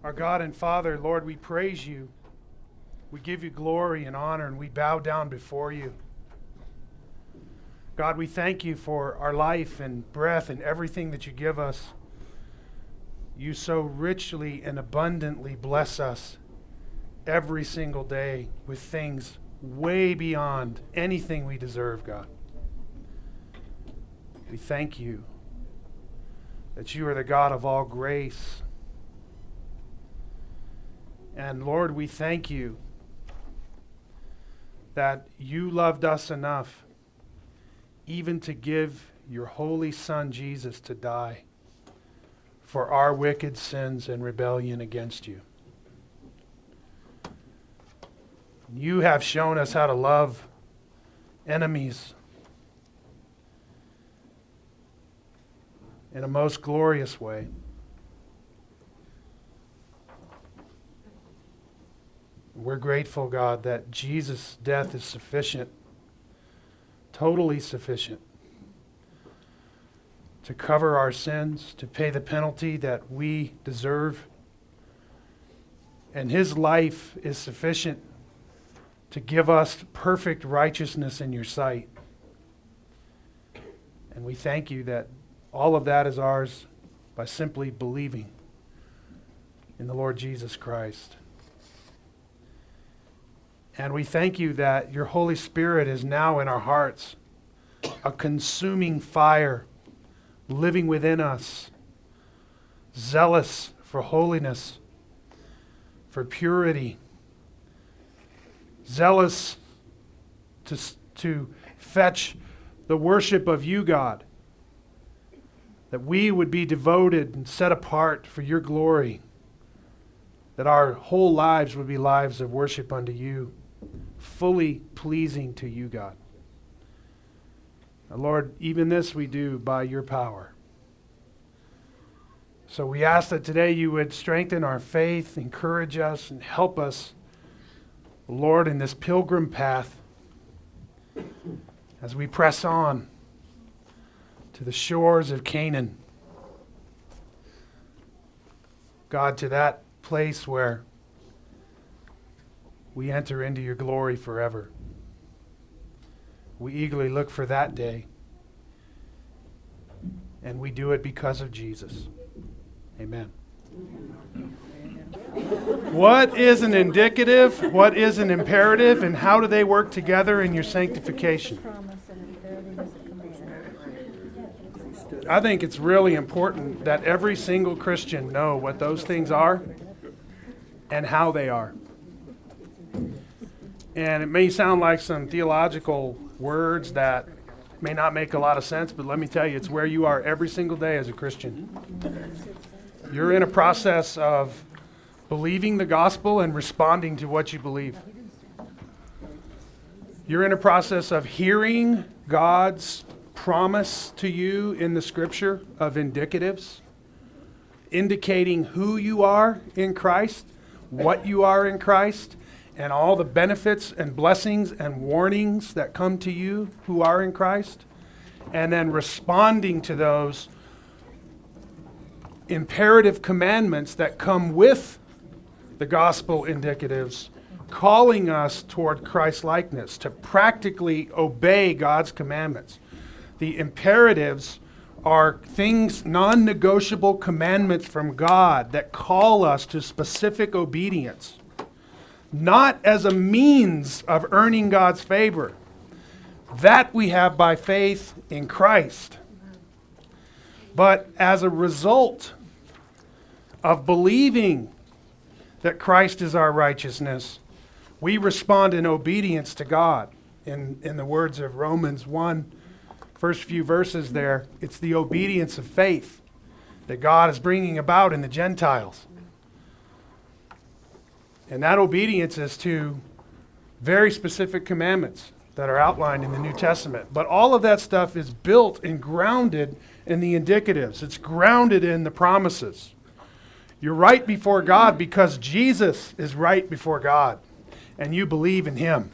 Our God and Father, Lord, we praise you. We give you glory and honor, and we bow down before you. God, we thank you for our life and breath and everything that you give us. You so richly and abundantly bless us every single day with things way beyond anything we deserve, God. We thank you that you are the God of all grace. And Lord, we thank you that you loved us enough even to give your holy Son, Jesus, to die for our wicked sins and rebellion against you. You have shown us how to love enemies in a most glorious way. We're grateful, God, that Jesus' death is sufficient, totally sufficient, to cover our sins, to pay the penalty that we deserve. And his life is sufficient to give us perfect righteousness in your sight. And we thank you that all of that is ours by simply believing in the Lord Jesus Christ. And we thank you that your Holy Spirit is now in our hearts, a consuming fire living within us, zealous for holiness, for purity, zealous to fetch the worship of you, God, that we would be devoted and set apart for your glory, that our whole lives would be lives of worship unto you, fully pleasing to you, God. Lord, even this we do by your power. So we ask that today you would strengthen our faith, encourage us, and help us, Lord, in this pilgrim path as we press on to the shores of Canaan. God, to that place where we enter into your glory forever. We eagerly look for that day, and we do it because of Jesus. Amen. What is an indicative? What is an imperative? And how do they work together in your sanctification? I think it's really important that every single Christian know what those things are and how they are. And it may sound like some theological words that may not make a lot of sense, but let me tell you, it's where you are every single day as a Christian. You're in a process of believing the gospel and responding to what you believe. You're in a process of hearing God's promise to you in the scripture of indicatives, indicating who you are in Christ, what you are in Christ, and all the benefits and blessings and warnings that come to you who are in Christ, and then responding to those imperative commandments that come with the gospel indicatives, calling us toward Christ-likeness, to practically obey God's commandments. The imperatives are things, non-negotiable commandments from God that call us to specific obedience, not as a means of earning God's favor. That we have by faith in Christ. But as a result of believing that Christ is our righteousness, we respond in obedience to God. In the words of Romans 1, first few verses there, it's the obedience of faith that God is bringing about in the Gentiles. And that obedience is to very specific commandments that are outlined in the New Testament. But all of that stuff is built and grounded in the indicatives. It's grounded in the promises. You're right before God because Jesus is right before God, and you believe in him.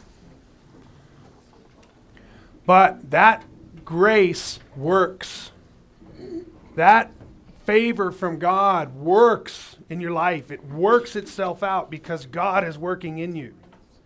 But that grace works. That favor from God works in your life. It works itself out because God is working in you.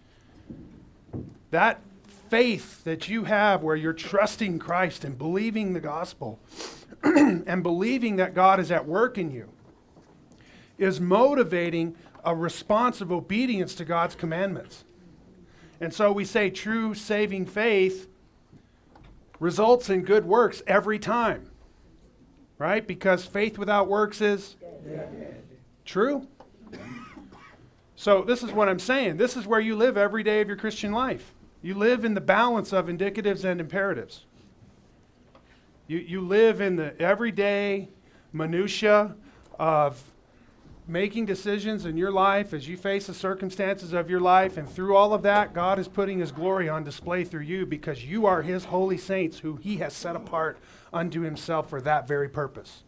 That faith that you have where you're trusting Christ and believing the gospel and believing that God is at work in you is motivating a response of obedience to God's commandments. And so we say true saving faith results in good works every time. Right? Because faith without works is true. So this is what I'm saying. This is where you live every day of your Christian life. You live in the balance of indicatives and imperatives. You live in the everyday minutia of making decisions in your life as you face the circumstances of your life. And through all of that, God is putting His glory on display through you because you are His holy saints who He has set apart unto Himself for that very purpose.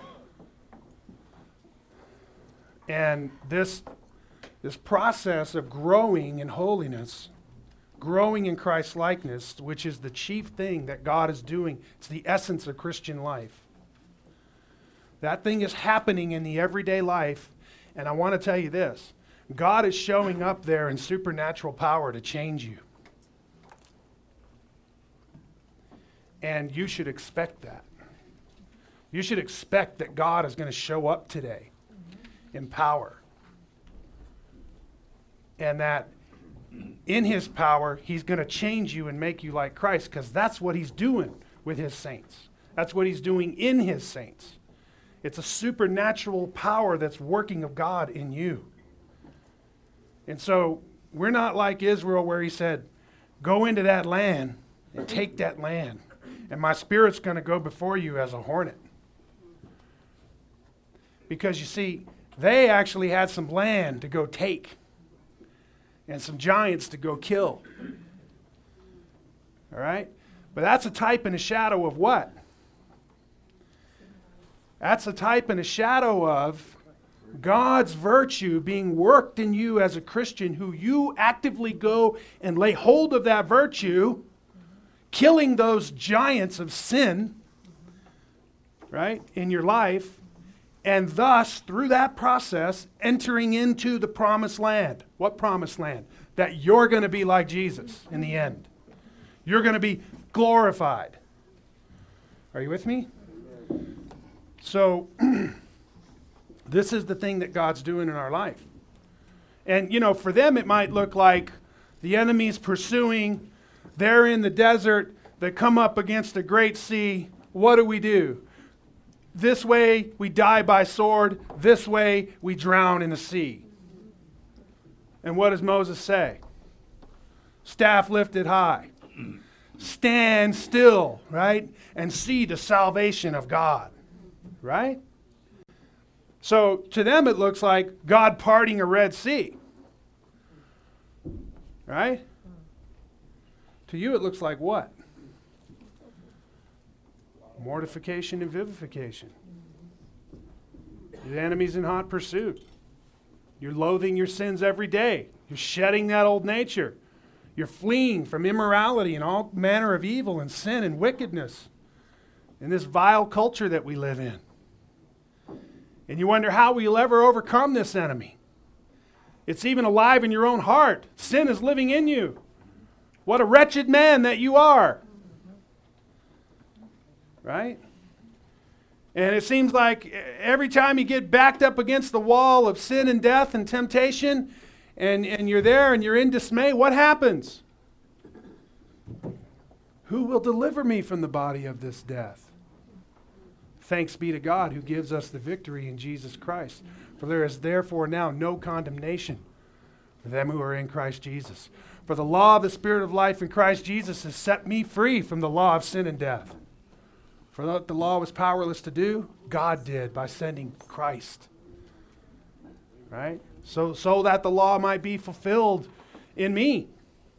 And this process of growing in holiness, growing in Christ's likeness, which is the chief thing that God is doing, it's the essence of Christian life. That thing is happening in the everyday life, and I want to tell you this. God is showing up there in supernatural power to change you. And you should expect that. You should expect that God is going to show up today in power. And that in His power, He's going to change you and make you like Christ, because that's what He's doing with His saints. That's what He's doing in His saints. It's a supernatural power that's working of God in you. And so we're not like Israel where He said, go into that land and take that land. And my Spirit's going to go before you as a hornet. Because you see, they actually had some land to go take. And some giants to go kill. All right? But that's a type and a shadow of what? That's a type and a shadow of God's virtue being worked in you as a Christian, who you actively go and lay hold of that virtue, killing those giants of sin, right, in your life, and thus, through that process, entering into the promised land. What promised land? That you're going to be like Jesus in the end. You're going to be glorified. Are you with me? So, this is the thing that God's doing in our life. And, you know, for them it might look like the enemy's pursuing, they're in the desert, they come up against a great sea. What do? This way we die by sword, this way we drown in the sea. And what does Moses say? Staff lifted high. Stand still, right? And see the salvation of God. Right? So to them it looks like God parting a Red Sea. Right? To you it looks like what? Mortification and vivification. The enemy's in hot pursuit. You're loathing your sins every day. You're shedding that old nature. You're fleeing from immorality and all manner of evil and sin and wickedness in this vile culture that we live in. And you wonder, how will you ever overcome this enemy? It's even alive in your own heart. Sin is living in you. What a wretched man that you are. Right? And it seems like every time you get backed up against the wall of sin and death and temptation, and you're there and you're in dismay, what happens? Who will deliver me from the body of this death? Thanks be to God who gives us the victory in Jesus Christ. For there is therefore now no condemnation for them who are in Christ Jesus. For the law of the Spirit of life in Christ Jesus has set me free from the law of sin and death. For what the law was powerless to do, God did by sending Christ. Right? So that the law might be fulfilled in me.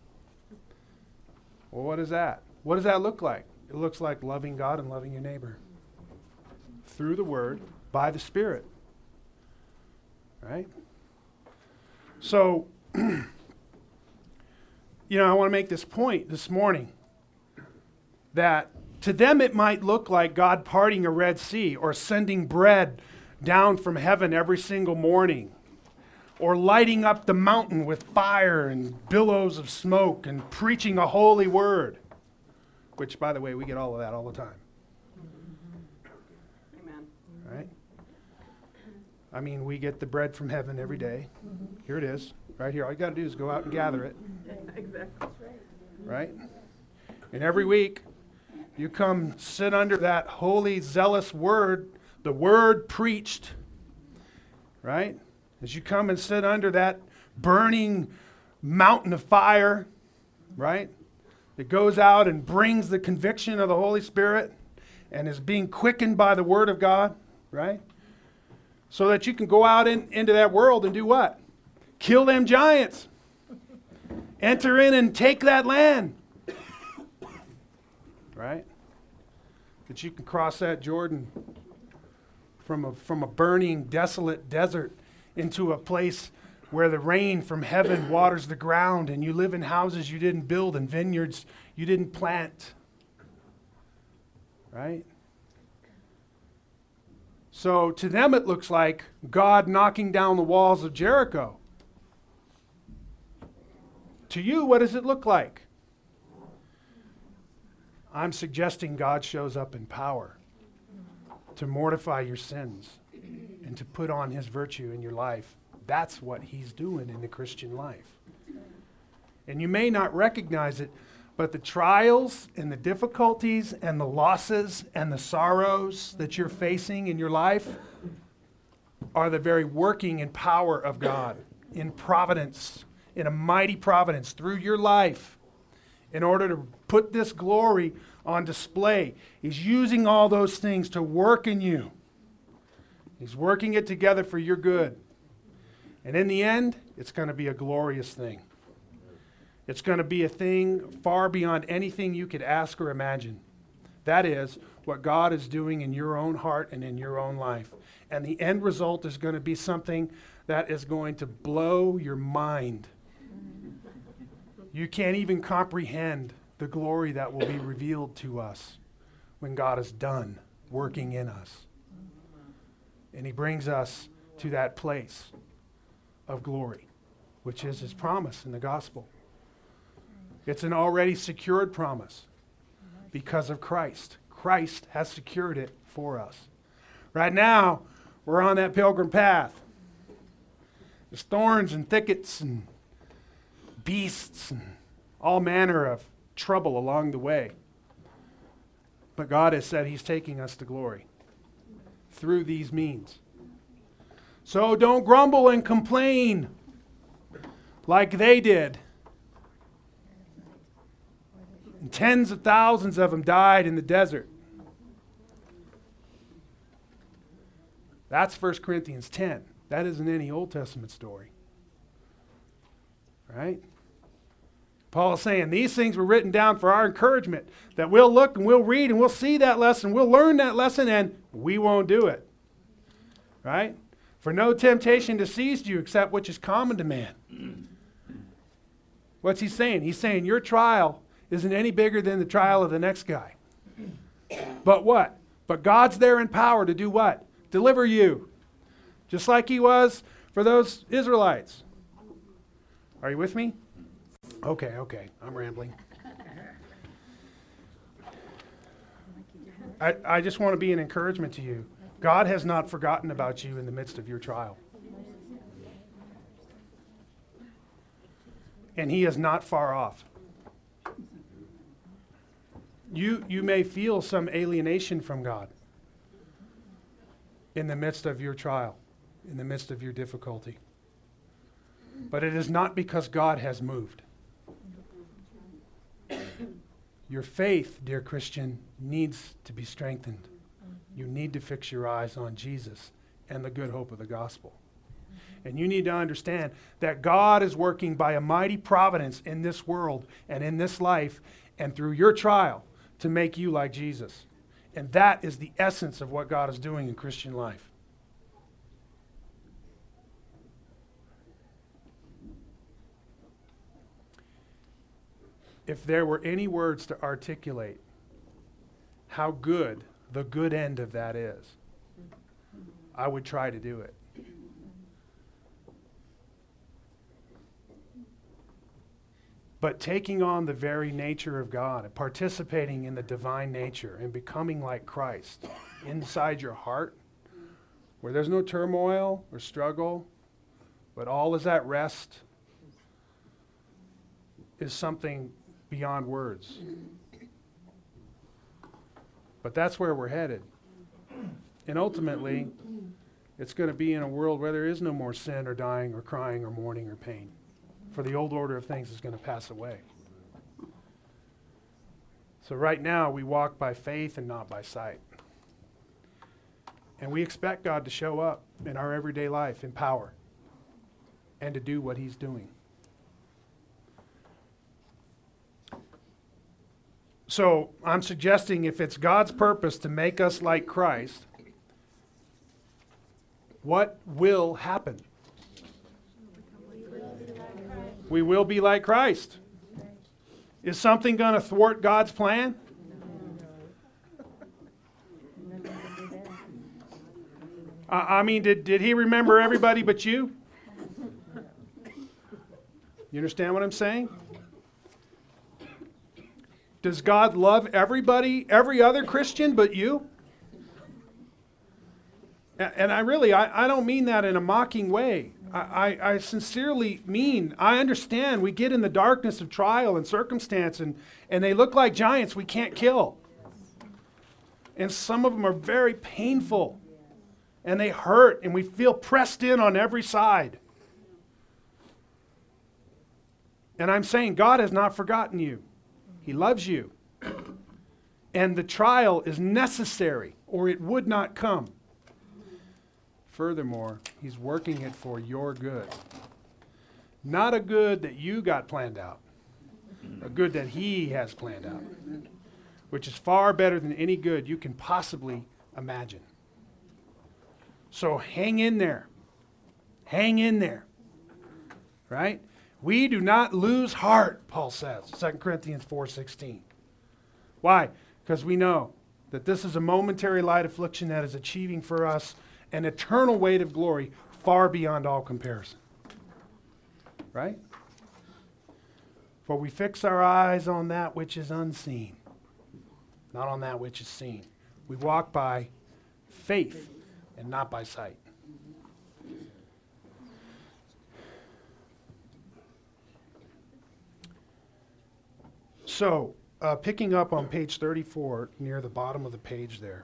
Well, what is that? What does that look like? It looks like loving God and loving your neighbor. Through the Word, by the Spirit. Right? So, I want to make this point this morning that To them, it might look like God parting a Red Sea or sending bread down from heaven every single morning, or lighting up the mountain with fire and billows of smoke and preaching a holy word, which, by the way, we get all of that all the time. Amen. Right? I mean, we get the bread from heaven every day. Here it is, right here. All you got to do is go out and gather it. Exactly. Right? And every week, you come sit under that holy, zealous word, the word preached, right? As you come and sit under that burning mountain of fire, right? That goes out and brings the conviction of the Holy Spirit and is being quickened by the word of God, right? So that you can go out into that world and do what? Kill them giants. Enter in and take that land. Right? That you can cross that Jordan from a burning, desolate desert into a place where the rain from heaven waters the ground, and you live in houses you didn't build and vineyards you didn't plant. Right? So to them it looks like God knocking down the walls of Jericho. To you, what does it look like? I'm suggesting God shows up in power to mortify your sins and to put on his virtue in your life. That's what he's doing in the Christian life. And you may not recognize it, but the trials and the difficulties and the losses and the sorrows that you're facing in your life are the very working and power of God in providence, in a mighty providence through your life in order to put this glory on display. He's using all those things to work in you. He's working it together for your good. And in the end, it's going to be a glorious thing. It's going to be a thing far beyond anything you could ask or imagine. That is what God is doing in your own heart and in your own life. And the end result is going to be something that is going to blow your mind. You can't even comprehend the glory that will be revealed to us when God is done working in us. And he brings us to that place of glory, which is his promise in the gospel. It's an already secured promise because of Christ. Christ has secured it for us. Right now, we're on that pilgrim path. There's thorns and thickets and beasts and all manner of trouble along the way. But God has said he's taking us to glory through these means. So don't grumble and complain like they did. And tens of thousands of them died in the desert. That's 1 Corinthians 10. That isn't any Old Testament story. Right? Paul is saying these things were written down for our encouragement, that we'll look and we'll read and we'll see that lesson, we'll learn that lesson, and we won't do it. Right? For no temptation to seize you except which is common to man. What's he saying? He's saying your trial isn't any bigger than the trial of the next guy. But what? But God's there in power to do what? Deliver you. Just like he was for those Israelites. Are you with me? Okay, I'm rambling. I just want to be an encouragement to you. God has not forgotten about you in the midst of your trial. And he is not far off. You may feel some alienation from God in the midst of your trial, in the midst of your difficulty. But it is not because God has moved. Your faith, dear Christian, needs to be strengthened. You need to fix your eyes on Jesus and the good hope of the gospel. And you need to understand that God is working by a mighty providence in this world and in this life and through your trial to make you like Jesus. And that is the essence of what God is doing in Christian life. If there were any words to articulate how good the good end of that is, I would try to do it. But taking on the very nature of God and participating in the divine nature and becoming like Christ inside your heart, where there's no turmoil or struggle, but all is at rest, is something beyond words. But that's where we're headed. And ultimately, it's going to be in a world where there is no more sin or dying or crying or mourning or pain. For the old order of things is going to pass away. So right now, we walk by faith and not by sight. And we expect God to show up in our everyday life in power and to do what He's doing. So I'm suggesting if it's God's purpose to make us like Christ, what will happen? We will be like Christ. Is something going to thwart God's plan? I mean, did He remember everybody but you? You understand what I'm saying? Does God love everybody, every other Christian but you? And I don't mean that in a mocking way. I sincerely mean, I understand we get in the darkness of trial and circumstance and they look like giants we can't kill. And some of them are very painful and they hurt and we feel pressed in on every side. And I'm saying God has not forgotten you. He loves you. And the trial is necessary or it would not come. Furthermore, He's working it for your good. Not a good that you got planned out. A good that He has planned out. Which is far better than any good you can possibly imagine. So hang in there. Hang in there. Right? We do not lose heart, Paul says. 2 Corinthians 4:16. Why? Because we know that this is a momentary light affliction that is achieving for us an eternal weight of glory far beyond all comparison. Right? For we fix our eyes on that which is unseen, not on that which is seen. We walk by faith and not by sight. So, picking up on page 34, near the bottom of the page there.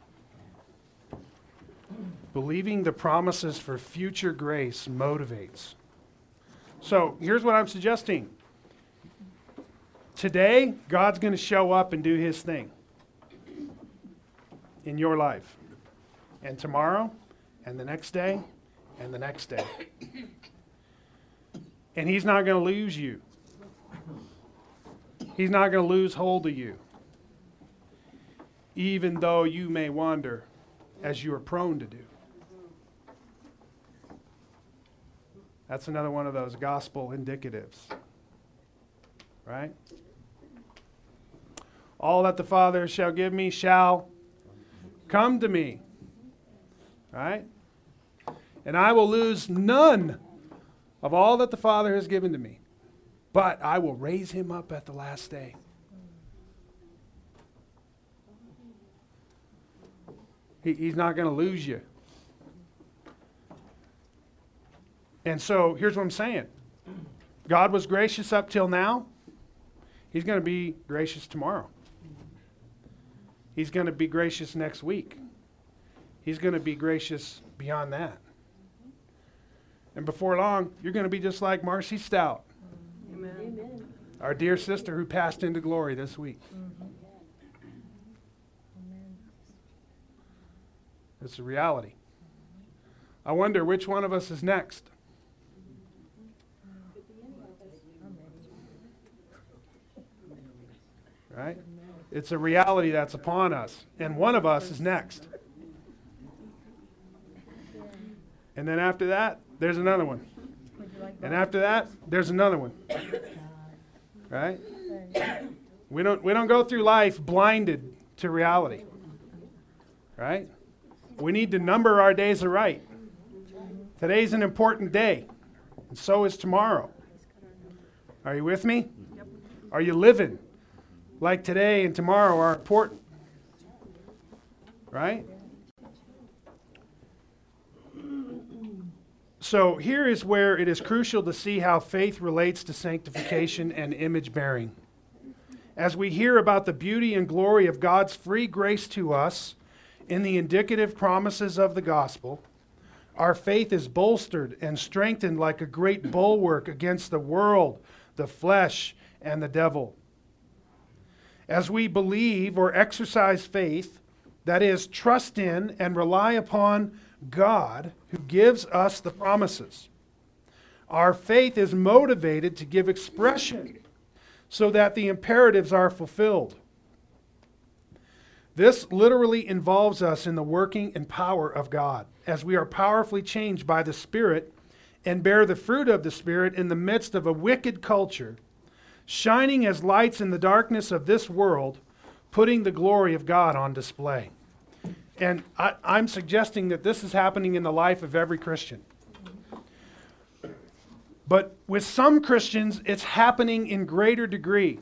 Believing the promises for future grace motivates. So, here's what I'm suggesting. Today, God's going to show up and do His thing in your life. And tomorrow, and the next day, and the next day. And He's not going to lose you. He's not going to lose hold of you. Even though you may wander, as you are prone to do. That's another one of those gospel indicatives. Right? All that the Father shall give me shall come to me. Right? And I will lose none of all that the Father has given to me. But I will raise him up at the last day. He's not going to lose you. And so here's what I'm saying. God was gracious up till now. He's going to be gracious tomorrow. He's going to be gracious next week. He's going to be gracious beyond that. And before long, you're going to be just like Marcy Stout. Amen. Our dear sister who passed into glory this week. It's a reality. I wonder which one of us is next. Right? It's a reality that's upon us. And one of us is next. And then after that, there's another one. And after that, there's another one. Right? We don't go through life blinded to reality. Right? We need to number our days aright. Today's an important day, and so is tomorrow. Are you with me? Yep. Are you living like today and tomorrow are important? Right? So here is where it is crucial to see how faith relates to sanctification and image bearing. As we hear about the beauty and glory of God's free grace to us in the indicative promises of the gospel, our faith is bolstered and strengthened like a great bulwark against the world, the flesh, and the devil. As we believe or exercise faith, that is, trust in and rely upon God who gives us the promises, our faith is motivated to give expression so that the imperatives are fulfilled. This literally involves us in the working and power of God, as we are powerfully changed by the Spirit and bear the fruit of the Spirit in the midst of a wicked culture, shining as lights in the darkness of this world, putting the glory of God on display. And I'm suggesting that this is happening in the life of every Christian. But with some Christians, it's happening in greater degree.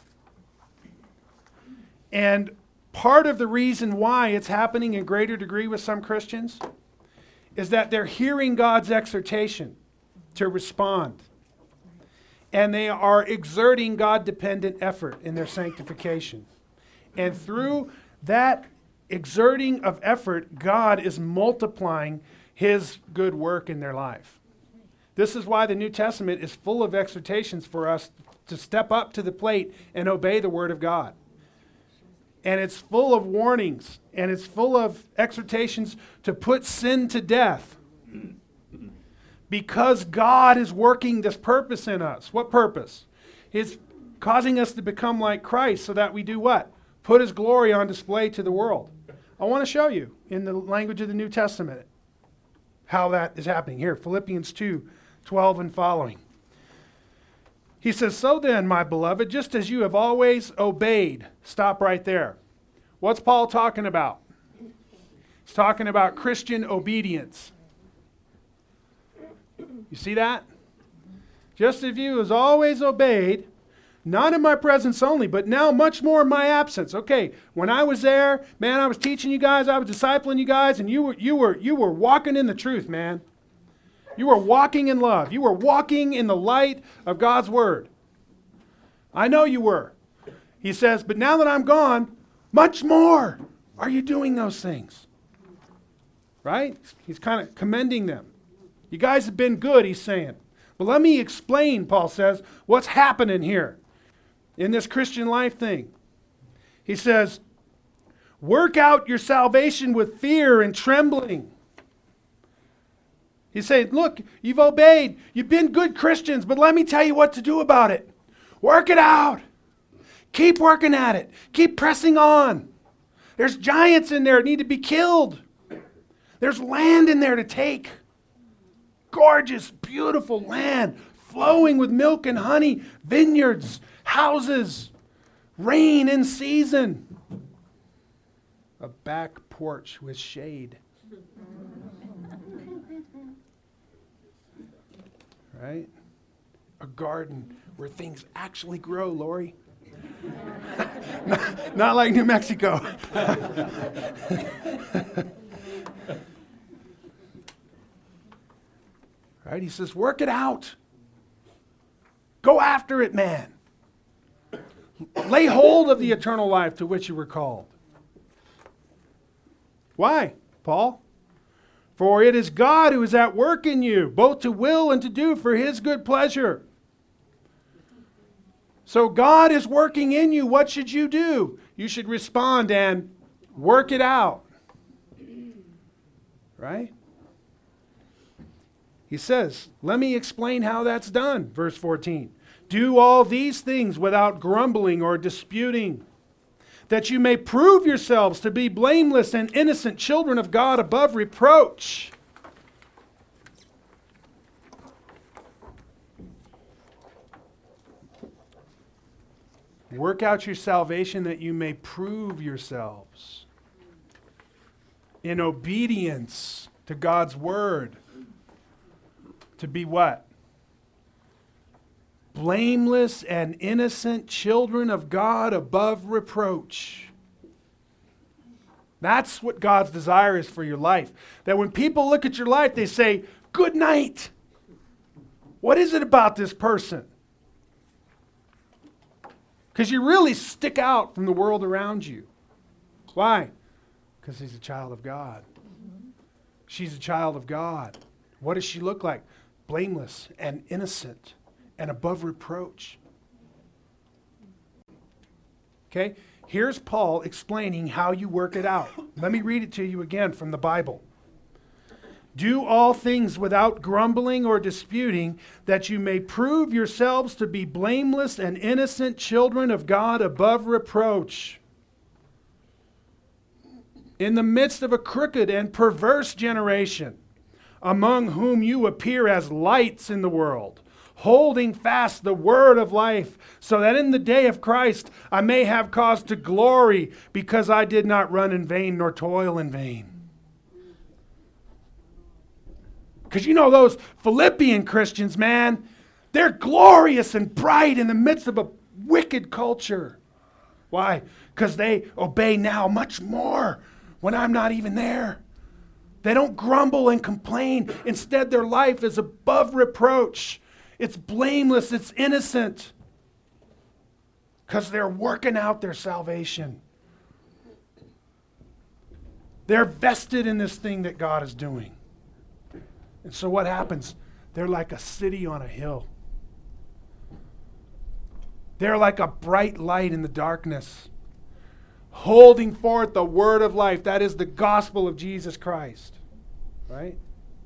And part of the reason why it's happening in greater degree with some Christians is that they're hearing God's exhortation to respond. And they are exerting God-dependent effort in their sanctification. And through that exerting of effort, God is multiplying His good work in their life. This is why the New Testament is full of exhortations for us to step up to the plate and obey the Word of God. And it's full of warnings, and it's full of exhortations to put sin to death. Because God is working this purpose in us. What purpose? It's causing us to become like Christ so that we do what? Put His glory on display to the world. I want to show you in the language of the New Testament how that is happening. Here, Philippians 2:12 and following. He says, "So then, my beloved, just as you have always obeyed," stop right there. What's Paul talking about? He's talking about Christian obedience. You see that? Just as you have always obeyed, not in my presence only, but now much more in my absence. Okay, when I was there, man, I was teaching you guys, I was discipling you guys, and you were walking in the truth, man. You were walking in love. You were walking in the light of God's Word. I know you were. He says, but now that I'm gone, much more are you doing those things. Right? He's kind of commending them. You guys have been good, he's saying. But let me explain, Paul says, what's happening here in this Christian life thing. He says, work out your salvation with fear and trembling. He's saying, look, you've obeyed. You've been good Christians, but let me tell you what to do about it. Work it out. Keep working at it. Keep pressing on. There's giants in there that need to be killed. There's land in there to take. Gorgeous, beautiful land, flowing with milk and honey, vineyards, houses, rain in season. A back porch with shade. Right? A garden where things actually grow, Lori. not like New Mexico. Right? He says, work it out. Go after it, man. Lay hold of the eternal life to which you were called. Why, Paul? For it is God who is at work in you, both to will and to do for His good pleasure. So God is working in you. What should you do? You should respond and work it out. Right? He says, let me explain how that's done. Verse 14. Do all these things without grumbling or disputing, that you may prove yourselves to be blameless and innocent children of God above reproach. Work out your salvation that you may prove yourselves in obedience to God's word. To be what? Blameless and innocent children of God above reproach. That's what God's desire is for your life. That when people look at your life, they say, good night. What is it about this person? Because you really stick out from the world around you. Why? Because he's a child of God. She's a child of God. What does she look like? Blameless and innocent and above reproach. Okay? Here's Paul explaining how you work it out. Let me read it to you again from the Bible. Do all things without grumbling or disputing, that you may prove yourselves to be blameless and innocent children of God above reproach, in the midst of a crooked and perverse generation, among whom you appear as lights in the world, holding fast the word of life, so that in the day of Christ I may have cause to glory, because I did not run in vain nor toil in vain. Because you know those Philippian Christians, man, they're glorious and bright in the midst of a wicked culture. Why? Because they obey now much more when I'm not even there. They don't grumble and complain. Instead, their life is above reproach. It's blameless. It's innocent. Because they're working out their salvation. They're vested in this thing that God is doing. And so what happens? They're like a city on a hill. They're like a bright light in the darkness, holding forth the word of life. That is the gospel of Jesus Christ. Right?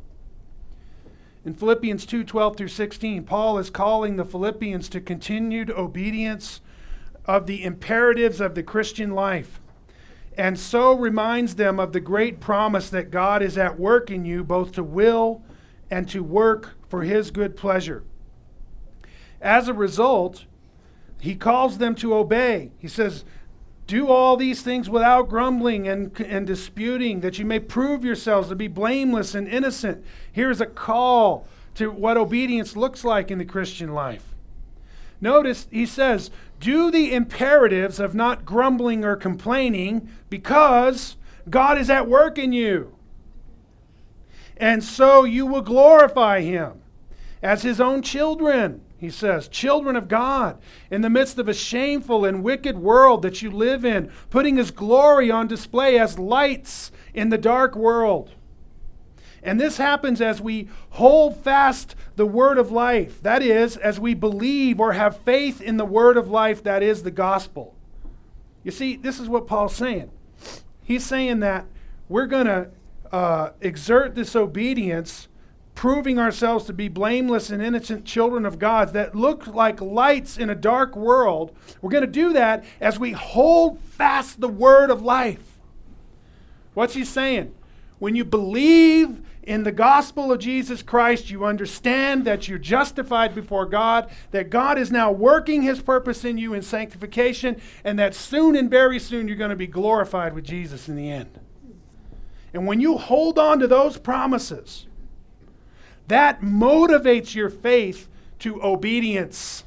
In Philippians 2:12 through 16, Paul is calling the Philippians to continued obedience of the imperatives of the Christian life, and so reminds them of the great promise that God is at work in you, both to will and to work for his good pleasure. As a result, he calls them to obey. He says, do all these things without grumbling and disputing, that you may prove yourselves to be blameless and innocent. Here's a call to what obedience looks like in the Christian life. Notice he says, do the imperatives of not grumbling or complaining, because God is at work in you. And so you will glorify him as his own children, he says, children of God, in the midst of a shameful and wicked world that you live in, putting his glory on display as lights in the dark world. And this happens as we hold fast the word of life. That is, as we believe or have faith in the word of life, that is the gospel. You see, this is what Paul's saying. He's saying that we're going to exert this obedience, proving ourselves to be blameless and innocent children of God that look like lights in a dark world. We're going to do that as we hold fast the word of life. What's he saying? When you believe in the gospel of Jesus Christ, you understand that you're justified before God, that God is now working his purpose in you in sanctification, and that soon and very soon you're going to be glorified with Jesus in the end. And when you hold on to those promises, that motivates your faith to obedience.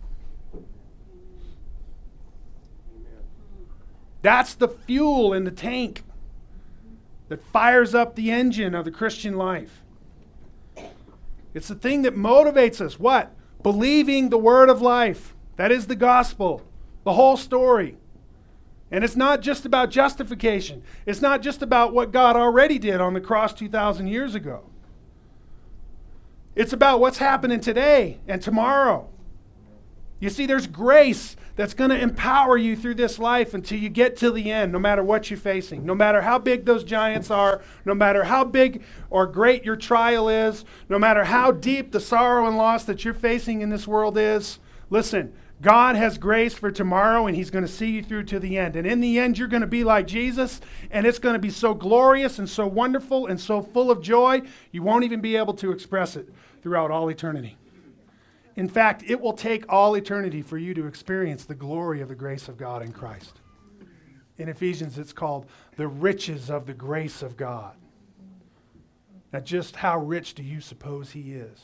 That's the fuel in the tank that fires up the engine of the Christian life. It's the thing that motivates us. What? Believing the word of life. That is the gospel. The whole story. And it's not just about justification. It's not just about what God already did on the cross 2,000 years ago. It's about what's happening today and tomorrow. You see, there's grace that's going to empower you through this life until you get to the end, no matter what you're facing, no matter how big those giants are, no matter how big or great your trial is, no matter how deep the sorrow and loss that you're facing in this world is. Listen, God has grace for tomorrow, and he's going to see you through to the end. And in the end, you're going to be like Jesus, and it's going to be so glorious and so wonderful and so full of joy, you won't even be able to express it throughout all eternity. In fact, it will take all eternity for you to experience the glory of the grace of God in Christ. In Ephesians, it's called the riches of the grace of God. Now, just how rich do you suppose he is?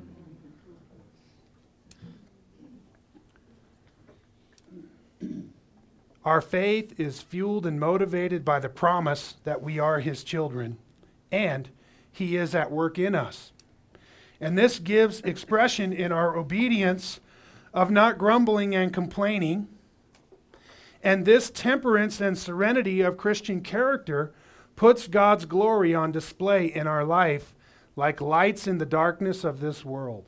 Our faith is fueled and motivated by the promise that we are his children, and he is at work in us. And this gives expression in our obedience of not grumbling and complaining. And this temperance and serenity of Christian character puts God's glory on display in our life like lights in the darkness of this world.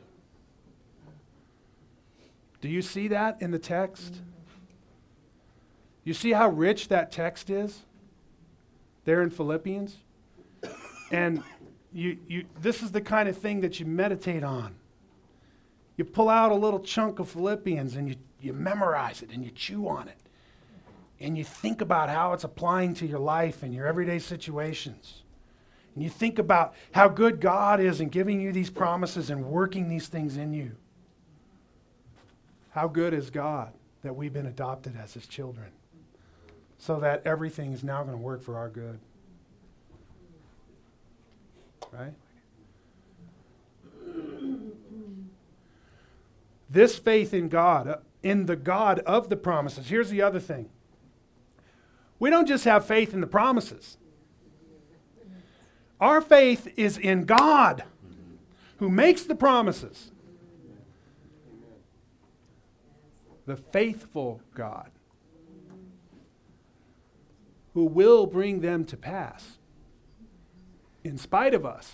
Do you see that in the text? You see how rich that text is there in Philippians? And this is the kind of thing that you meditate on. You pull out a little chunk of Philippians and you memorize it and you chew on it. And you think about how it's applying to your life and your everyday situations. And you think about how good God is in giving you these promises and working these things in you. How good is God that we've been adopted as his children, so that everything is now going to work for our good. Right? This faith in God, in the God of the promises. Here's the other thing. We don't just have faith in the promises. Our faith is in God, who makes the promises. The faithful God, who will bring them to pass in spite of us.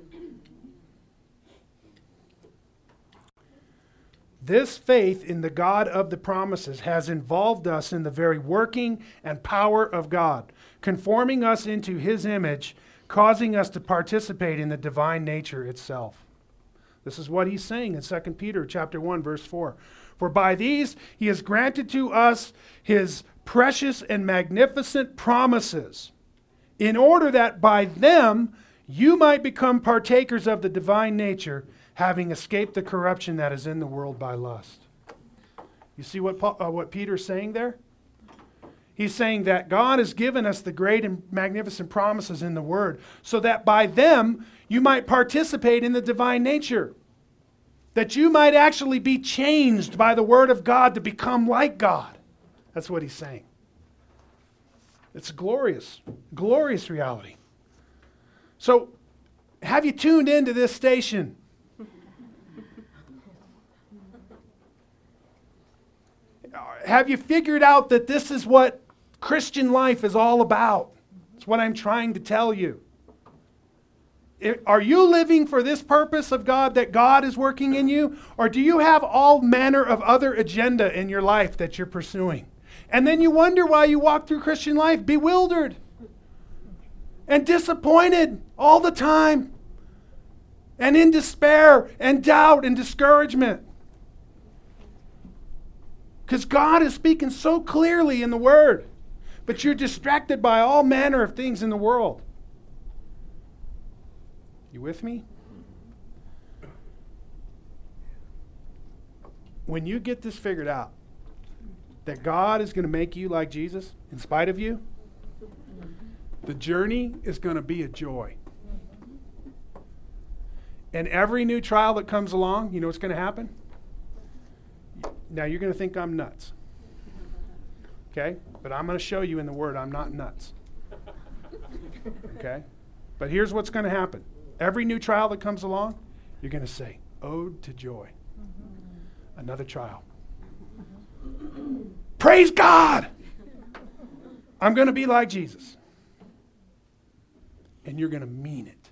This faith in the God of the promises has involved us in the very working and power of God, conforming us into his image, causing us to participate in the divine nature itself. This is what he's saying in 2 Peter chapter 1, verse 4. For by these he has granted to us his precious and magnificent promises, in order that by them you might become partakers of the divine nature, having escaped the corruption that is in the world by lust. You see what Peter's saying there? He's saying that God has given us the great and magnificent promises in the Word, so that by them you might participate in the divine nature. That you might actually be changed by the Word of God to become like God. That's what he's saying. It's a glorious, glorious reality. So, have you tuned into this station? Have you figured out that this is what Christian life is all about? It's what I'm trying to tell you. Are you living for this purpose of God, that God is working in you? Or do you have all manner of other agenda in your life that you're pursuing? And then you wonder why you walk through Christian life bewildered and disappointed all the time, and in despair and doubt and discouragement. Because God is speaking so clearly in the Word, but you're distracted by all manner of things in the world. You with me? When you get this figured out, that God is going to make you like Jesus in spite of you, the journey is going to be a joy. And every new trial that comes along, you know what's going to happen? Now you're going to think I'm nuts. Okay? But I'm going to show you in the Word I'm not nuts. Okay? But here's what's going to happen. Every new trial that comes along, you're going to say, "Ode to joy." Another trial. Praise God! I'm going to be like Jesus. And you're going to mean it.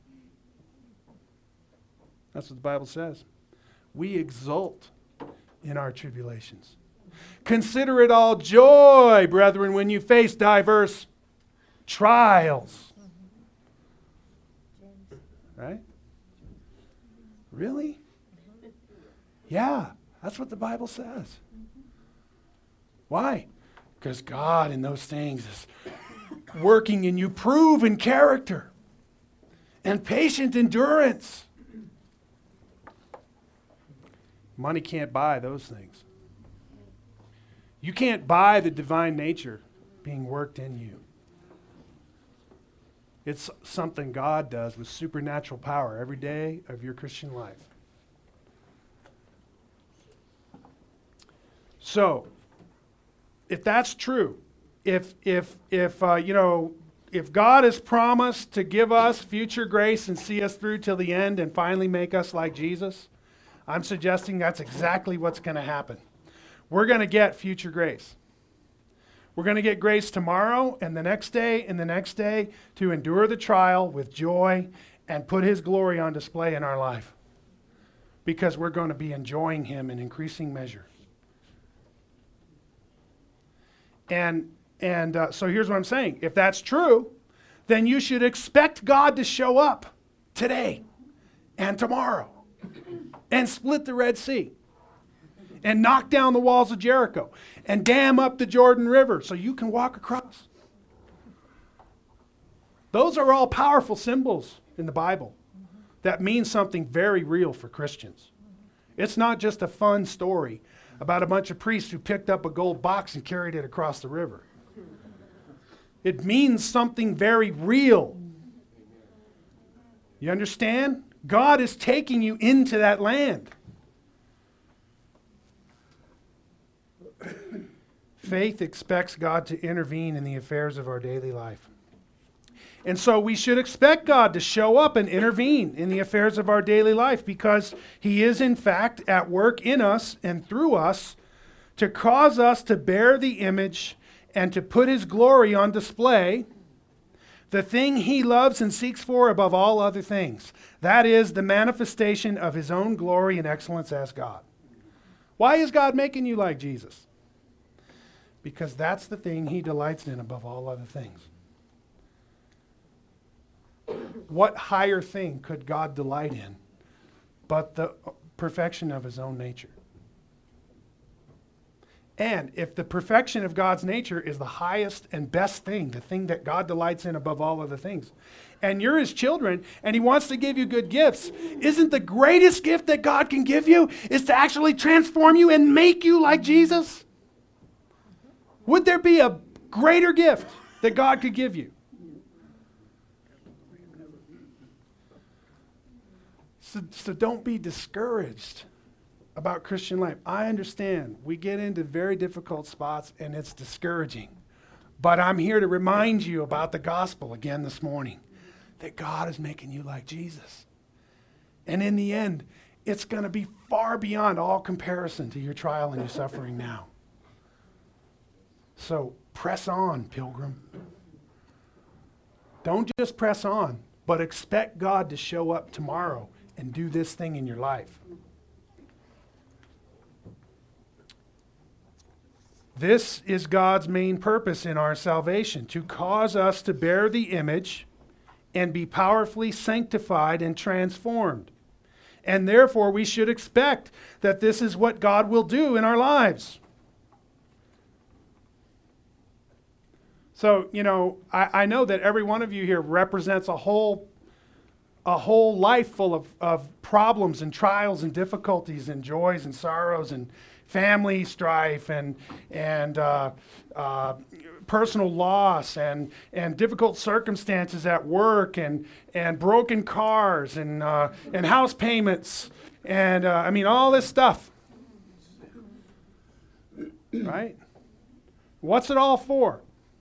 That's what the Bible says. We exult in our tribulations. Consider it all joy, brethren, when you face diverse trials. Right? Really? Yeah, that's what the Bible says. Why? Because God in those things is working in you proven character and patient endurance. Money can't buy those things. You can't buy the divine nature being worked in you. It's something God does with supernatural power every day of your Christian life. So, if that's true, if God has promised to give us future grace and see us through till the end and finally make us like Jesus, I'm suggesting that's exactly what's going to happen. We're going to get future grace. We're going to get grace tomorrow and the next day and the next day to endure the trial with joy and put His glory on display in our life, because we're going to be enjoying Him in increasing measure. And so here's what I'm saying. If that's true, then you should expect God to show up today and tomorrow and split the Red Sea and knock down the walls of Jericho and dam up the Jordan River so you can walk across. Those are all powerful symbols in the Bible that mean something very real for Christians. It's not just a fun story about a bunch of priests who picked up a gold box and carried it across the river. It means something very real. You understand? God is taking you into that land. Faith expects God to intervene in the affairs of our daily life. And so we should expect God to show up and intervene in the affairs of our daily life, because He is in fact at work in us and through us to cause us to bear the image and to put His glory on display, the thing He loves and seeks for above all other things. That is the manifestation of His own glory and excellence as God. Why is God making you like Jesus? Because that's the thing He delights in above all other things. What higher thing could God delight in but the perfection of His own nature? And if the perfection of God's nature is the highest and best thing, the thing that God delights in above all other things, and you're His children and He wants to give you good gifts, isn't the greatest gift that God can give you is to actually transform you and make you like Jesus? Would there be a greater gift that God could give you? So don't be discouraged about Christian life. I understand we get into very difficult spots and it's discouraging. But I'm here to remind you about the gospel again this morning, that God is making you like Jesus. And in the end, it's going to be far beyond all comparison to your trial and your suffering now. So press on, pilgrim. Don't just press on, but expect God to show up tomorrow and do this thing in your life. This is God's main purpose in our salvation, to cause us to bear the image and be powerfully sanctified and transformed. And therefore, we should expect that this is what God will do in our lives. So, I know that every one of you here represents a whole life full of problems and trials and difficulties and joys and sorrows and family strife and personal loss and difficult circumstances at work and broken cars and house payments and all this stuff. Right? What's it all for?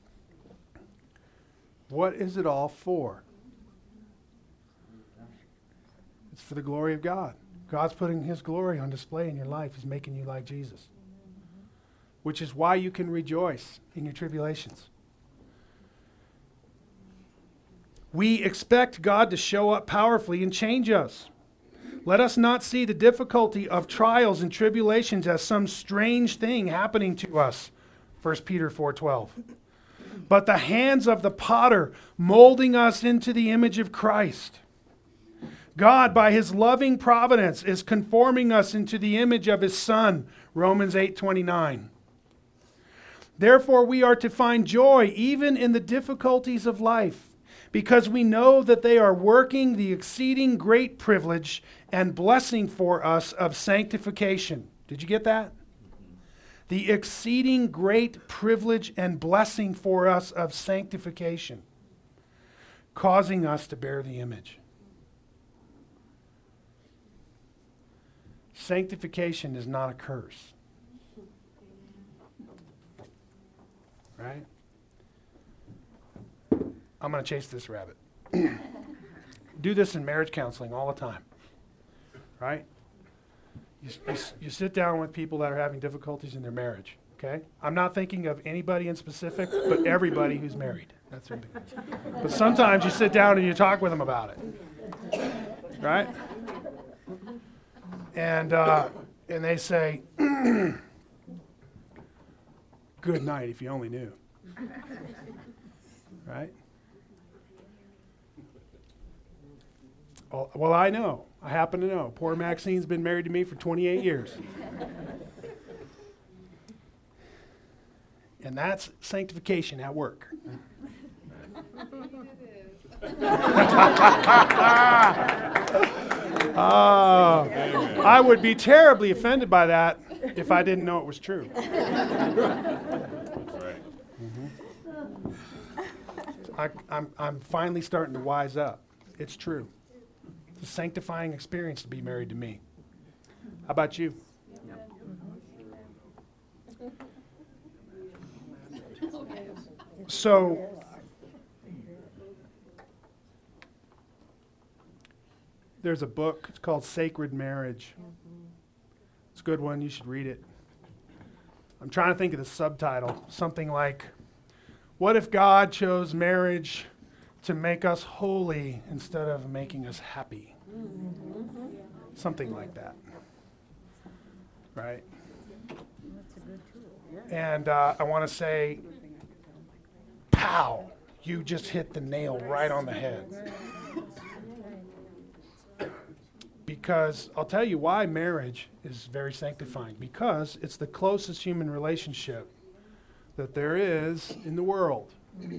What is it all for? It's for the glory of God. God's putting His glory on display in your life. He's making you like Jesus. Which is why you can rejoice in your tribulations. We expect God to show up powerfully and change us. Let us not see the difficulty of trials and tribulations as some strange thing happening to us. 1 Peter 4:12. But the hands of the potter molding us into the image of Christ. God, by His loving providence, is conforming us into the image of His Son, Romans 8:29. Therefore, we are to find joy even in the difficulties of life, because we know that they are working the exceeding great privilege and blessing for us of sanctification. Did you get that? The exceeding great privilege and blessing for us of sanctification, causing us to bear the image. Sanctification is not a curse. Right? I'm going to chase this rabbit. Do this in marriage counseling all the time. Right? You sit down with people that are having difficulties in their marriage. Okay? I'm not thinking of anybody in specific, but everybody who's married. That's what I'm thinking. But sometimes you sit down and you talk with them about it. Right? And they say, good night if you only knew. Right? Well, I know. I happen to know. Poor Maxine's been married to me for 28 years. And that's sanctification at work. I would be terribly offended by that if I didn't know it was true. I'm finally starting to wise up. It's true. It's a sanctifying experience to be married to me. How about you? So, there's a book. It's called Sacred Marriage. It's a good one. You should read it. I'm trying to think of the subtitle. Something like, what if God chose marriage to make us holy instead of making us happy? Something like that. Right? And I want to say, pow, you just hit the nail right on the head. Because I'll tell you why marriage is very sanctifying. Because it's the closest human relationship that there is in the world.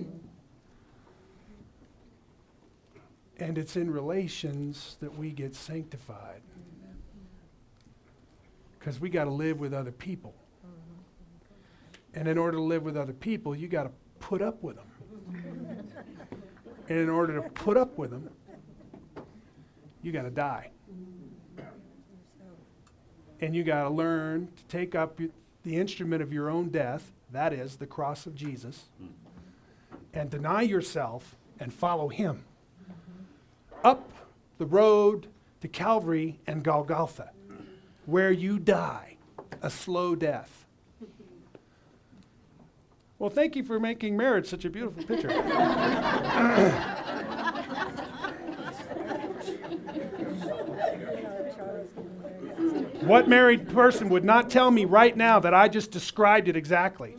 And it's in relations that we get sanctified. Because we got to live with other people. And in order to live with other people, you got to put up with them. And in order to put up with them, you got to die. And you got to learn to take up the instrument of your own death, that is, the cross of Jesus, and deny yourself and follow him up the road to Calvary and Golgotha, where you die a slow death. Well, thank you for making marriage such a beautiful picture. What married person would not tell me right now that I just described it exactly?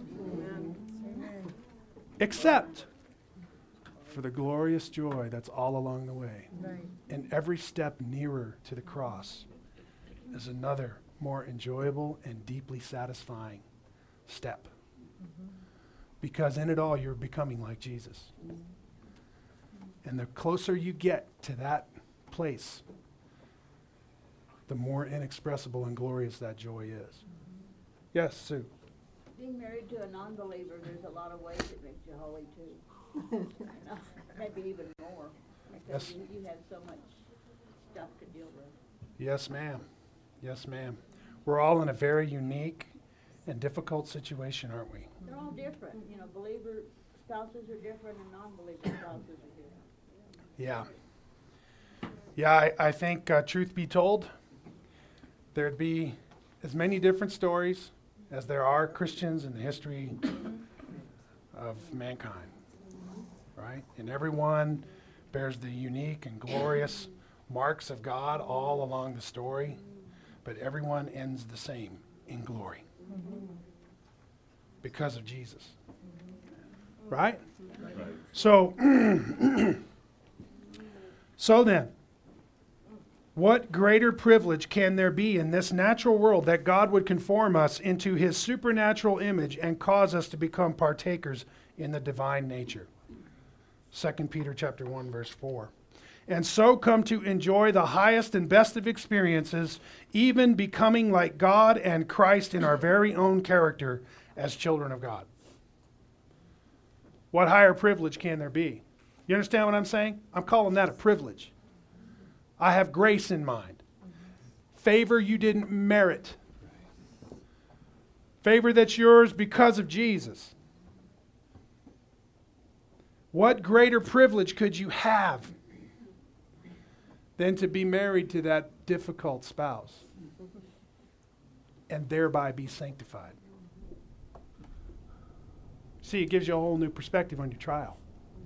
Except for the glorious joy that's all along the way. And every step nearer to the cross is another more enjoyable and deeply satisfying step. Because in it all, you're becoming like Jesus. And the closer you get to that place, the more inexpressible and glorious that joy is. Yes, Sue? Being married to a non-believer, there's a lot of ways it makes you holy too. Maybe even more. Because Yes. you have so much stuff to deal with. Yes, ma'am. Yes, ma'am. We're all in a very unique and difficult situation, aren't we? They're all different. You know, believer spouses are different and non-believer spouses are different. Yeah. Yeah, I think, truth be told, there'd be as many different stories as there are Christians in the history of mankind, right? And everyone bears the unique and glorious marks of God all along the story, but everyone ends the same, in glory, because of Jesus, right? So, so then, what greater privilege can there be in this natural world that God would conform us into his supernatural image and cause us to become partakers in the divine nature? 2 Peter chapter 1, verse 4. And so come to enjoy the highest and best of experiences, even becoming like God and Christ in our very own character as children of God. What higher privilege can there be? You understand what I'm saying? I'm calling that a privilege. I have grace in mind. Favor you didn't merit. Favor that's yours because of Jesus. What greater privilege could you have than to be married to that difficult spouse and thereby be sanctified? See, it gives you a whole new perspective on your trial.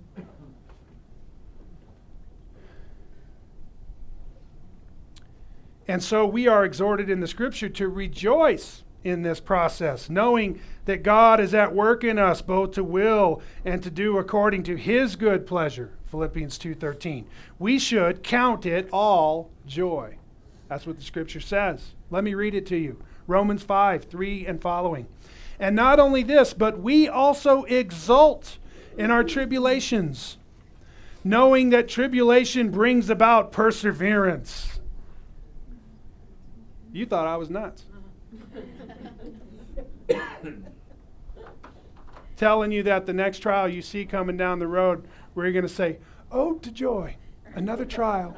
And so we are exhorted in the Scripture to rejoice in this process, knowing that God is at work in us both to will and to do according to His good pleasure. Philippians 2:13. We should count it all joy. That's what the Scripture says. Let me read it to you. Romans 5:3 and following. And not only this, but we also exult in our tribulations, knowing that tribulation brings about perseverance. You thought I was nuts. Telling you that the next trial you see coming down the road, where you're going to say, "Oh, to joy, another trial."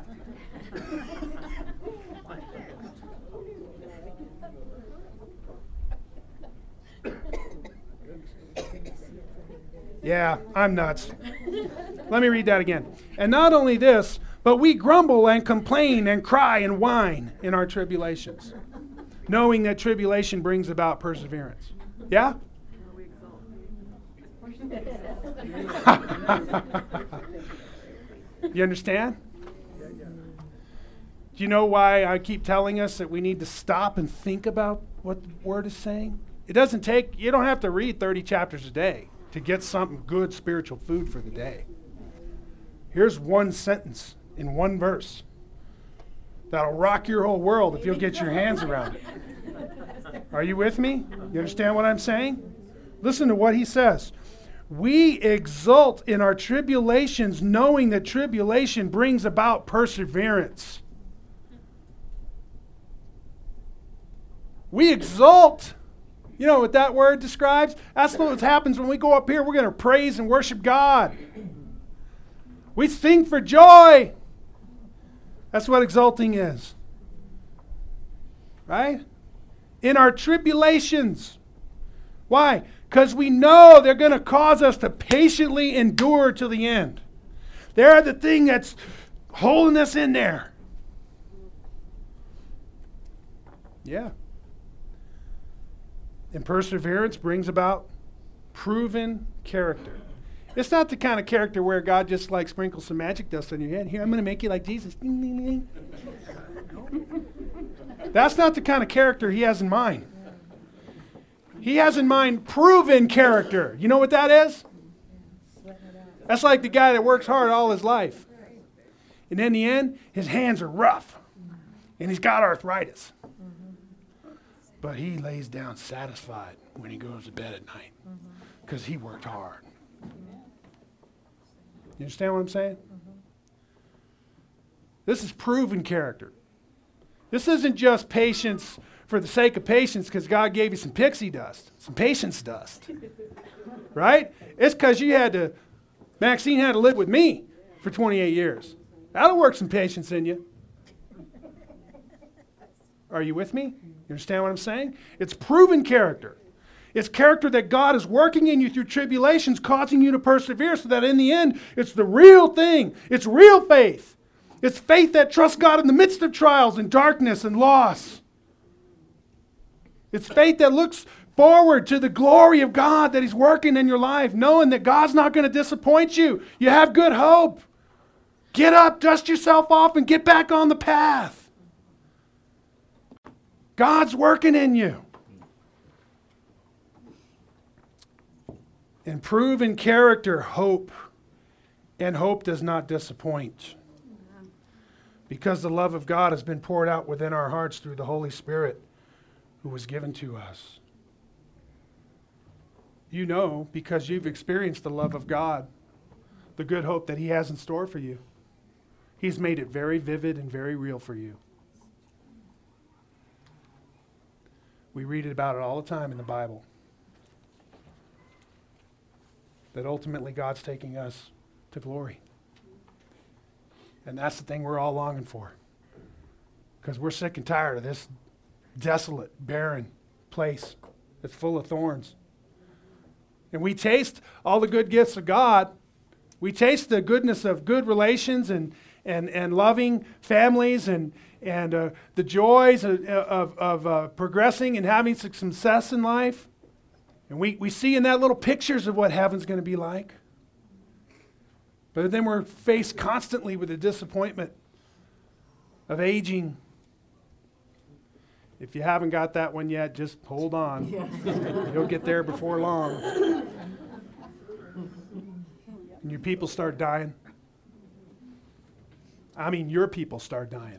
Yeah, I'm nuts. Let me read that again. And not only this, but we grumble and complain and cry and whine in our tribulations, knowing that tribulation brings about perseverance. Yeah? You understand? Do you know why I keep telling us that we need to stop and think about what the Word is saying? It doesn't take, you don't have to read 30 chapters a day to get something good spiritual food for the day. Here's one sentence in one verse that'll rock your whole world if you'll get your hands around it. Are you with me? You understand what I'm saying? Listen to what he says. We exult in our tribulations, knowing that tribulation brings about perseverance. We exult. You know what that word describes? That's what happens when we go up here. We're going to praise and worship God. We sing for joy. That's what exulting is. Right? In our tribulations. Why? Because we know they're going to cause us to patiently endure to the end. They're the thing that's holding us in there. Yeah. And perseverance brings about proven character. It's not the kind of character where God just like sprinkles some magic dust on your head. Here, I'm going to make you like Jesus. Ding, ding, ding. That's not the kind of character he has in mind. He has in mind proven character. You know what that is? That's like the guy that works hard all his life. And in the end, his hands are rough. And he's got arthritis. But he lays down satisfied when he goes to bed at night. Because he worked hard. You understand what I'm saying? This is proven character. This isn't just patience for the sake of patience because God gave you some pixie dust, some patience dust. Right? It's because Maxine had to live with me for 28 years. That'll work some patience in you. Are you with me? You understand what I'm saying? It's proven character. It's character that God is working in you through tribulations, causing you to persevere so that in the end, it's the real thing. It's real faith. It's faith that trusts God in the midst of trials and darkness and loss. It's faith that looks forward to the glory of God that He's working in your life, knowing that God's not going to disappoint you. You have good hope. Get up, dust yourself off, and get back on the path. God's working in you. And proven character, hope. And hope does not disappoint. Because the love of God has been poured out within our hearts through the Holy Spirit who was given to us. You know, because you've experienced the love of God, the good hope that he has in store for you. He's made it very vivid and very real for you. We read about it all the time in the Bible. That ultimately God's taking us to glory. And that's the thing we're all longing for. Because we're sick and tired of this desolate, barren place that's full of thorns. And we taste all the good gifts of God. We taste the goodness of good relations and loving families and the joys of progressing and having success in life. And we see in that little pictures of what heaven's going to be like. But then we're faced constantly with the disappointment of aging. If you haven't got that one yet, just hold on. You'll get there before long. And your people start dying. I mean, your people start dying.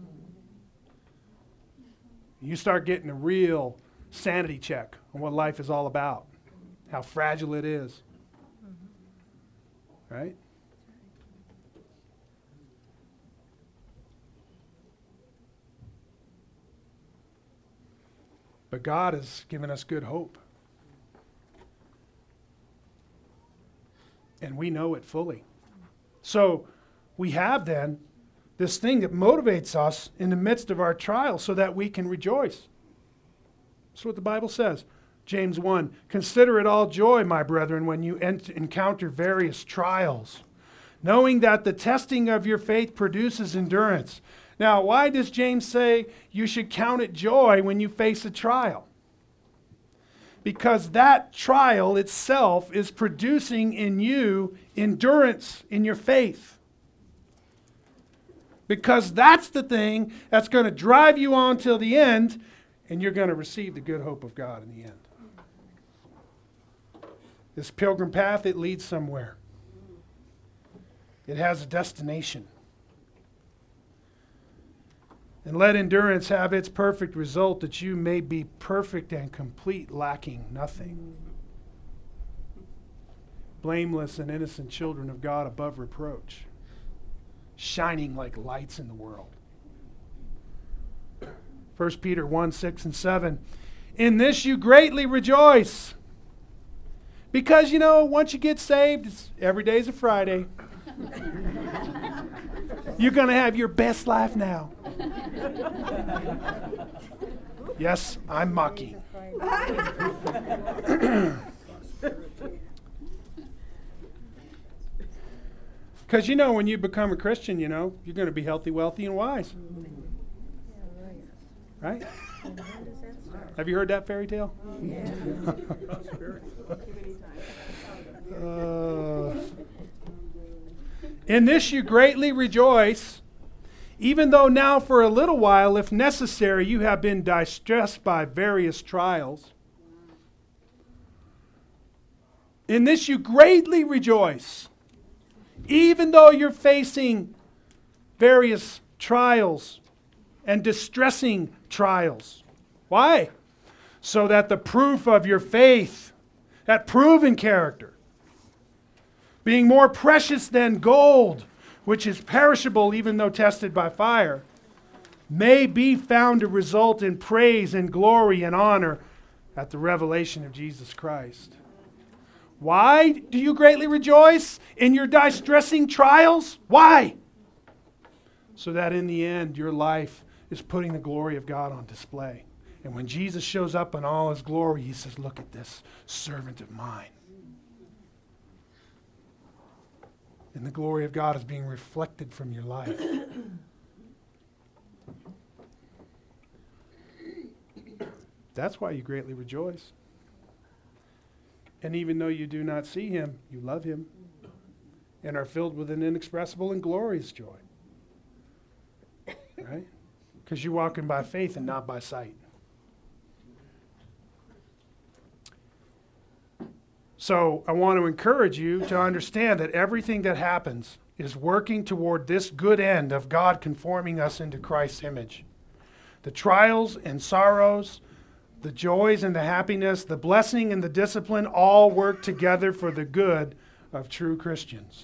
You start getting a real sanity check on what life is all about, how fragile it is. Right? But God has given us good hope. And we know it fully. So we have then this thing that motivates us in the midst of our trial so that we can rejoice. That's what the Bible says. James 1, consider it all joy, my brethren, when you encounter various trials, knowing that the testing of your faith produces endurance. Now, why does James say you should count it joy when you face a trial? Because that trial itself is producing in you endurance in your faith. Because that's the thing that's going to drive you on till the end, and you're going to receive the good hope of God in the end. This pilgrim path, it leads somewhere. It has a destination. And let endurance have its perfect result, that you may be perfect and complete, lacking nothing. Blameless and innocent children of God above reproach, shining like lights in the world. 1 Peter 1, 6 and 7. In this you greatly rejoice. Because, once you get saved, every day's a Friday. You're going to have your best life now. Yes, I'm mocking. Because when you become a Christian, you're going to be healthy, wealthy, and wise. Right? Have you heard that fairy tale? Yeah. In this you greatly rejoice, even though now for a little while, if necessary, you have been distressed by various trials. In this you greatly rejoice, even though you're facing various trials and distressing trials. Why? So that the proof of your faith, that proven character, being more precious than gold, which is perishable even though tested by fire, may be found to result in praise and glory and honor at the revelation of Jesus Christ. Why do you greatly rejoice in your distressing trials? Why? So that in the end your life is putting the glory of God on display. And when Jesus shows up in all his glory, he says, look at this servant of mine. And the glory of God is being reflected from your life. That's why you greatly rejoice. And even though you do not see him, you love him and are filled with an inexpressible and glorious joy. Right? Because you're walking by faith and not by sight. So I want to encourage you to understand that everything that happens is working toward this good end of God conforming us into Christ's image. The trials and sorrows, the joys and the happiness, the blessing and the discipline all work together for the good of true Christians.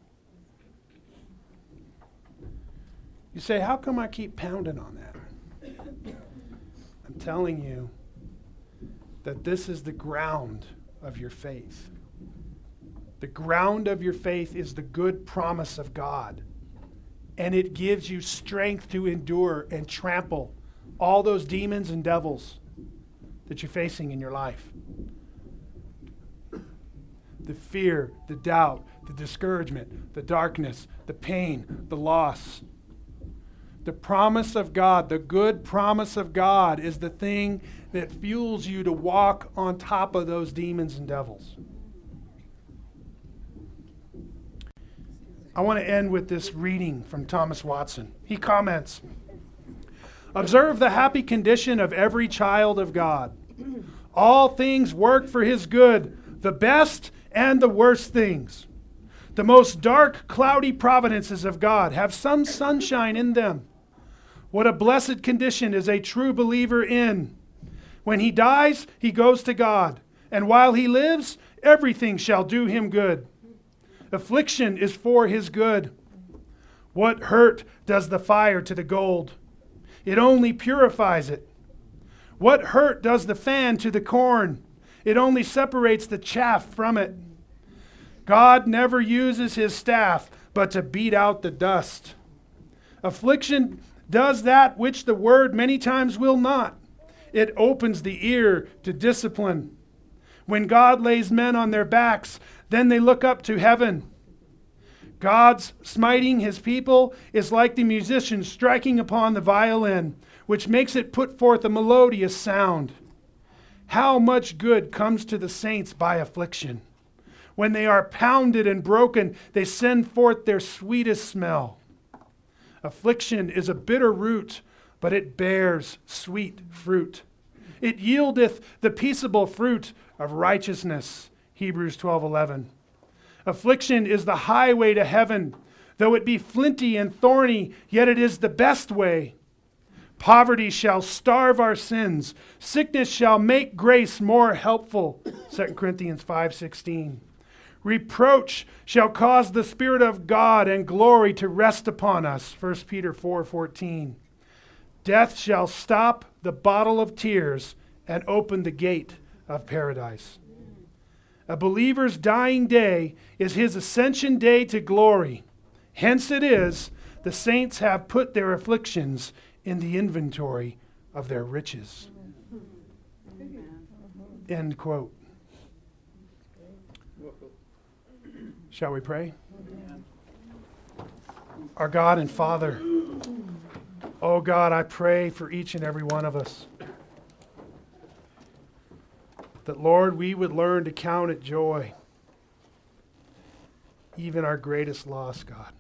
You say, how come I keep pounding on that? I'm telling you that this is the ground of your faith. The ground of your faith is the good promise of God. And it gives you strength to endure and trample all those demons and devils that you're facing in your life. The fear, the doubt, the discouragement, the darkness, the pain, the loss. The promise of God, the good promise of God, is the thing that fuels you to walk on top of those demons and devils. I want to end with this reading from Thomas Watson. He comments, "Observe the happy condition of every child of God. All things work for his good, the best and the worst things. The most dark, cloudy providences of God have some sunshine in them. What a blessed condition is a true believer in. When he dies, he goes to God, and while he lives, everything shall do him good. Affliction is for his good. What hurt does the fire to the gold? It only purifies it. What hurt does the fan to the corn? It only separates the chaff from it. God never uses his staff but to beat out the dust. Affliction does that which the word many times will not. It opens the ear to discipline. When God lays men on their backs, then they look up to heaven. God's smiting his people is like the musician striking upon the violin, which makes it put forth a melodious sound. How much good comes to the saints by affliction. When they are pounded and broken, they send forth their sweetest smell. Affliction is a bitter root, but it bears sweet fruit. It yieldeth the peaceable fruit of righteousness." Hebrews 12:11. Affliction is the highway to heaven. Though it be flinty and thorny, yet it is the best way. Poverty shall starve our sins. Sickness shall make grace more helpful. 2 Corinthians 5:16. Reproach shall cause the Spirit of God and glory to rest upon us. 1 Peter 4:14. Death shall stop the bottle of tears and open the gate of paradise. A believer's dying day is his ascension day to glory. Hence it is the saints have put their afflictions in the inventory of their riches. End quote. Shall we pray? Our God and Father, oh God, I pray for each and every one of us that, Lord, we would learn to count it joy, even our greatest loss, God.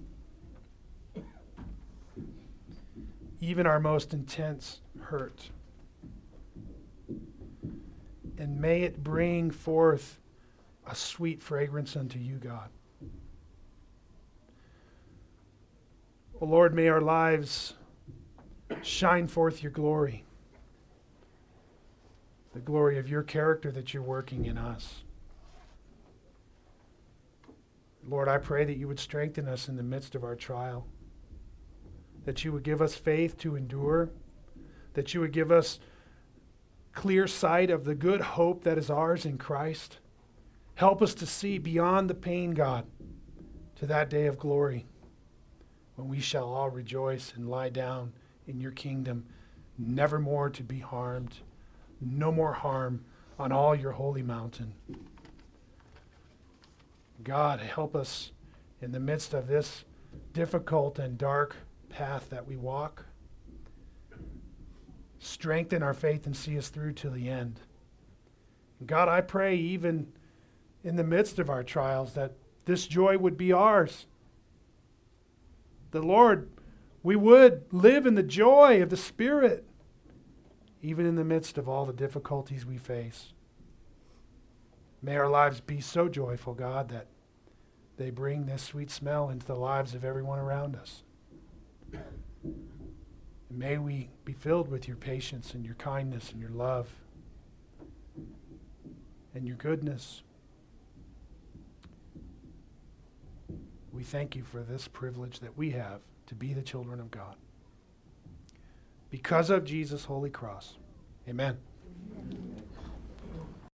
Even our most intense hurt. And may it bring forth a sweet fragrance unto you, God. Oh Lord, may our lives shine forth your glory. The glory of your character that you're working in us. Lord, I pray that you would strengthen us in the midst of our trial. That you would give us faith to endure. That you would give us clear sight of the good hope that is ours in Christ. Help us to see beyond the pain, God, to that day of glory when we shall all rejoice and lie down in your kingdom, never more to be harmed, no more harm on all your holy mountain. God, help us in the midst of this difficult and dark path that we walk. Strengthen our faith and see us through to the end. God, I pray even in the midst of our trials that this joy would be ours. The Lord, we would live in the joy of the Spirit, even in the midst of all the difficulties we face. May our lives be so joyful, God, that they bring this sweet smell into the lives of everyone around us. May we be filled with your patience and your kindness and your love and your goodness. thank you for this privilege that we have to be the children of God. Because of Jesus' holy cross. Amen.